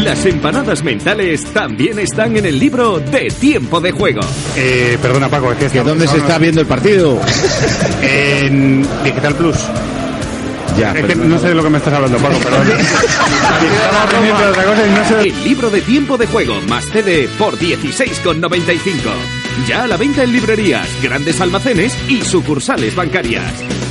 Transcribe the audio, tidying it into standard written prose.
Las empanadas mentales también están en el libro de Tiempo de Juego. Perdona, Paco, es que ¿dónde se está viendo el partido? En Digital Plus. Ya, es que no sé de lo que me estás hablando, Paco, perdón. Estaba pendiente de otra cosa y no sé. El libro de Tiempo de Juego más CD por 16,95. Ya a la venta en librerías, grandes almacenes y sucursales bancarias.